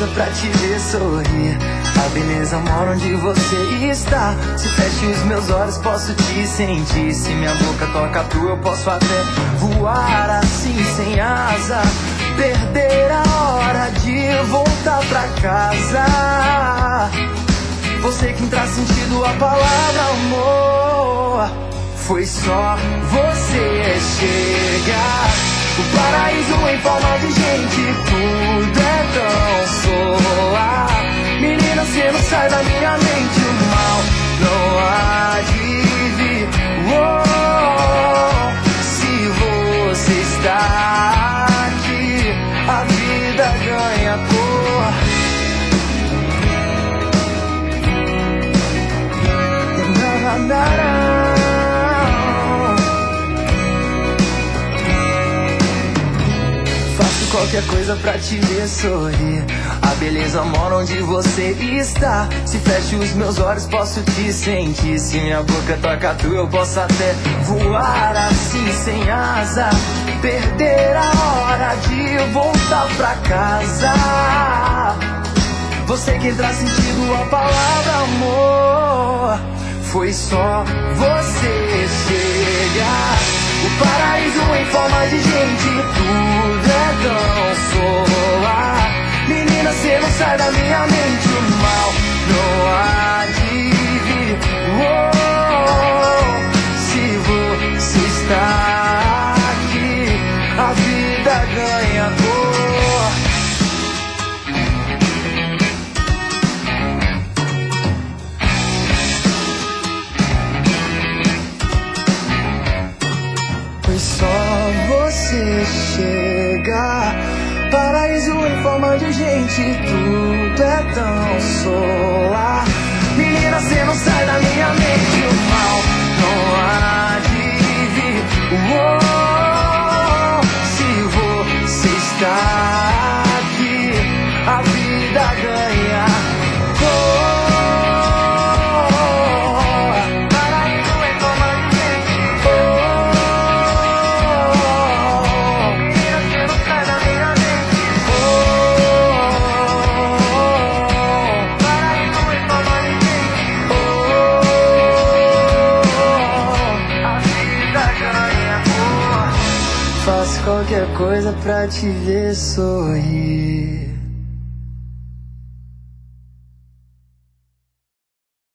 coisa pra te ver sorrir. A beleza mora onde você está. Se feche os meus olhos, posso te sentir. Se minha boca toca a tua, eu posso até voar assim sem asa. Perder a hora de voltar pra casa. Você quem traz sentido à palavra amor. Foi só você chegar. O paraíso em forma de gente, tudo é tão solar. Menina, cê não sai da minha mente, o mal não há de vir. Se você está aqui, a vida ganha cor. Qualquer coisa pra te ver sorrir. A beleza mora onde você está. Se feche os meus olhos, posso te sentir. Se minha boca toca a tua, eu posso até voar assim sem asa. Perder a hora de voltar pra casa. Você que traz sentido à palavra amor. Foi só você chegar. O paraíso em forma de gente, tudo é tão solar. Menina, cê não sai da minha mente, o mal não há de vir. Se você está aqui, a vida ganha cor. Foi só você chegar. Paraíso em forma de gente, tudo é tão solar. Menina, cê não sai da minha mente, o mal não há de vir. Se você está aqui, a vida ganha cor. Faço qualquer coisa pra te ver sorrir.